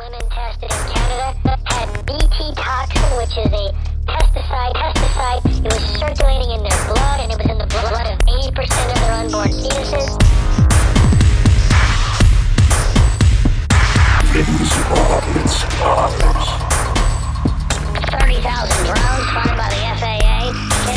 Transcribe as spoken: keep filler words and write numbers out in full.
women tested in Canada had B T toxin, which is a pesticide. Pesticide. It was circulating in their blood, and it was in the blood of eighty percent of their unborn fetuses. thirty thousand drones funded by the F A A.